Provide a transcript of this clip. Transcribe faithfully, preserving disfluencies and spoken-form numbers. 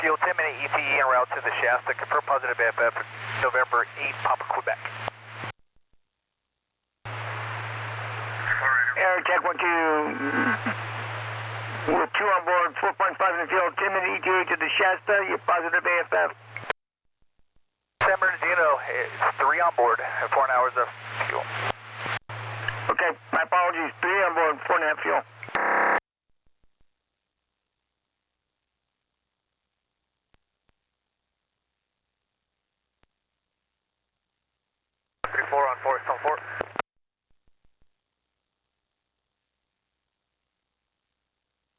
Fuel ten minute E T E en route to the Shasta. Confirm positive A F F, November eighth, Papa, Quebec. Air check one two. With two on board, four point five in the fuel, ten minute E T A to the Shasta. You're positive A F F. San Bernardino, it's three on board and four hours of fuel. Okay, my apologies. Three on board, four and a half fuel.